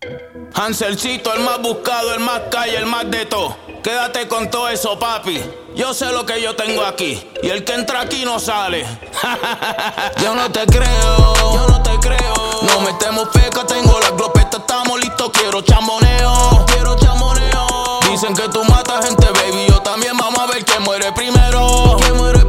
Hanselcito, el más buscado, el más calle, el más de todo. Quédate con todo eso, papi. Yo sé lo que yo tengo aquí, y el que entra aquí no sale. Yo no te creo. No metemos feca, tengo la glopeta, estamos listos. Quiero chamboneo. Dicen que tú matas gente, baby. Yo también, vamos a ver quién muere primero.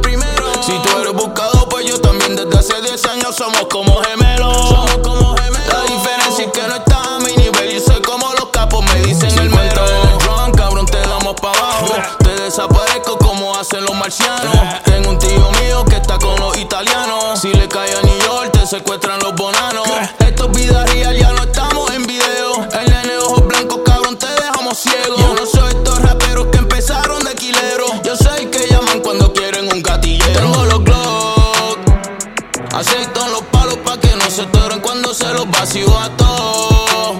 Si tú eres buscado, pues yo también. Desde hace 10 años somos como gemelos. La diferencia es que no estás a mi nivel. Y soy como los capos, me dicen el mero. Cabrón, te damos pa' abajo. Te desaparezco como hacen los marcianos. Tengo un tío mío que está con los italianos. Si le cae a New York, te secuestran los bonanos. Esto es vida real, ya no estamos en video. El nene ojos blancos, cabrón, te dejamos ciego. Yo no soy estos raperos que empezaron de quilero. Yo soy el que llaman cuando quieren un gatillero. Tengo los Glock, aceito en los palos pa' que no se toren cuando se los vacío a todos.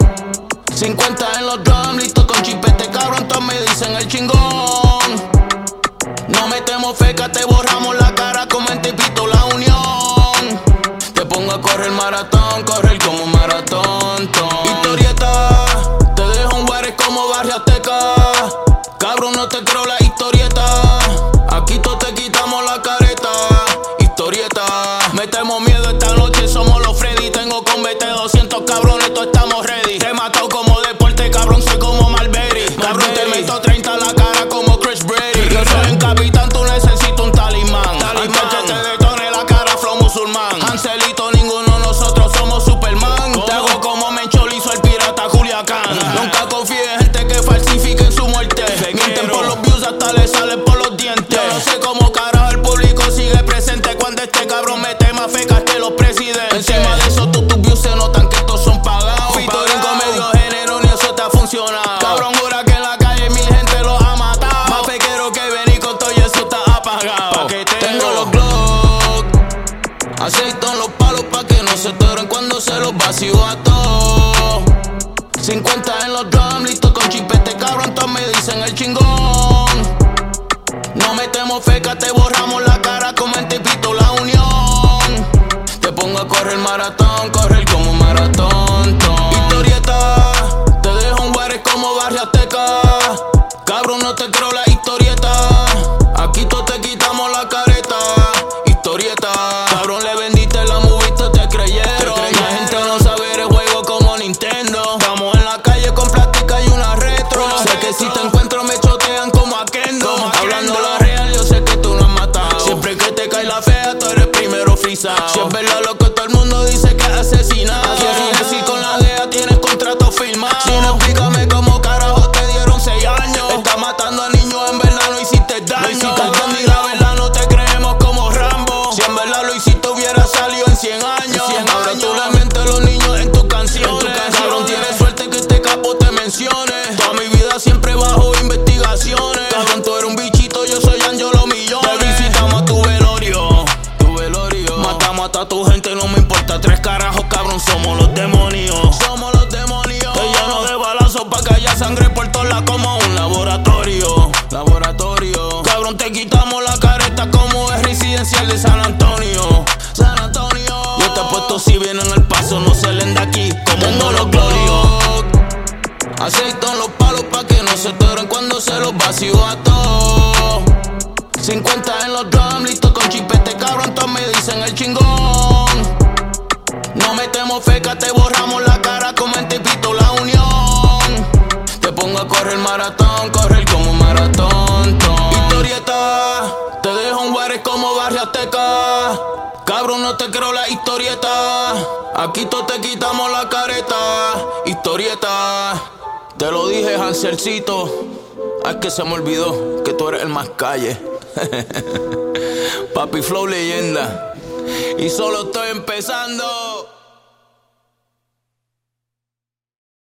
50 en los drums, listo con chipete, cabrón, todos me dicen el chingón. No metemos feca, te borramos la cara como en Tipito La Unión. Te pongo a correr maratón, correr como un maratón. Historieta, te dejo un Juárez como Barrio Azteca. Cabrón, no te creo la historieta. Aquí todos te quitamos la careta. Historieta, metemos miedo esta noche, somos los Freddy. Tengo con BT 200 cabrones, todos estamos ready. Te mato como deporte, cabrón, soy como Marbury. Cabrón, te meto 30 a la cara como Chris Brady. Yo soy un capitán, tú necesitas un talismán. Antes que te detone la cara, flow musulmán. Hanselito, ninguno, nosotros somos Superman. Te hago como Menchol hizo el pirata Culiacán. Nunca confíes en gente que falsifiquen su muerte. Mienten por los views, hasta le salen por los dientes. Yo no sé cómo carajo el público sigue presente cuando este cabrón mete más fecas que los presidentes. Encima de eso, tus views se notan que estos son pagados. Featuring con medio género, ni eso te ha funcionado. Cabrón, jura que en la calle mi gente los ha matado. Más fequero que venir con todo y eso está apagado. Tengo los Glock, aceito en los palos pa' que no se toren cuando se los vacío a todos. 50 en los drums, listo con chipete, cabrón, todos me dicen el chingón. No metemos feca, te borramos la cara como en Tipito La Unión. Te pongo a correr maratón, correr como un maratón. Historieta, te dejo un Juárez como Barrio Azteca. Cabrón, no te creo la historieta. Aquí todos te quitamos la careta. Historieta, cabrón, le vendiste la movie, te creyeron. La gente no sabe el juego como Nintendo. Estamos en la calle con plástica y una retro. Sé que si te encuentro me chotean como a Kendo. Hablando la real, yo sé que tú no has matado. Siempre que te cae la fea, tú eres primero frisado. Si es verdad lo que todo el mundo dice que es asesinado. Si con la DEA tienes contrato firmado. Si no, explícame cómo carajo te dieron 6 años. Estás matando a niños, en verdad no hiciste daño. Cabrón, ni la verdad no te creemos como Rambo. Si en verdad lo hiciste hubiera salido en 100 años. Ahora tú le mientes a los niños en tus canciones. Cabrón, tienes suerte que este capo te mencione. Toda mi vida siempre bajo investigaciones. Cabrón, tú eres un bichito, yo soy Angelo Millones. Te visitamos a tu velorio. Matamos hasta tu gente, no me importa 3 carajos, cabrón, somos los demonios. Te lleno de balazos pa' que haya sangre por todos lados como un laboratorio. Cabrón, te quitamos la careta como es residencial de San Antonio. Yo te apuesto si vienen al paso, no se leen de aquí como un monopolio. Aceito en los palos pa' que no se toren cuando se los vacío a todos. 50 en los drums, listo con chipete, cabrón, todos me dicen el chingón. No metemos feca, te borramos la cara como en Tipito La Unión. Te pongo a correr maratón, correr como un maratón. Historieta, te dejo un Juárez como Barrio Azteca. Cabrón, no te creo la historieta. Aquí todos te quitamos la careta. Historieta, te lo dije, Hanselcito. Es que se me olvidó que tú eres el más calle. Papi Flow leyenda. Y solo estoy empezando.